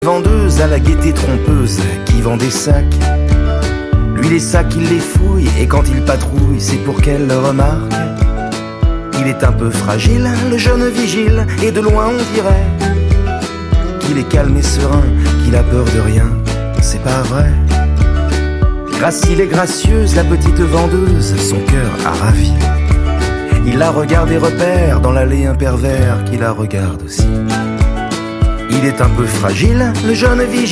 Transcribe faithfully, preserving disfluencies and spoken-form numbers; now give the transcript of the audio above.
Vendeuse à la gaieté trompeuse qui vend des sacs. Lui les sacs il les fouille et quand il patrouille c'est pour qu'elle le remarque. Il est un peu fragile, le jeune vigile, et de loin on dirait qu'il est calme et serein, qu'il a peur de rien, c'est pas vrai. Gracile et gracieuse, la petite vendeuse, son cœur a ravi. Il la regarde et repère dans l'allée un pervers qui la regarde aussi. Il est un peu fragile, le jeune vigile.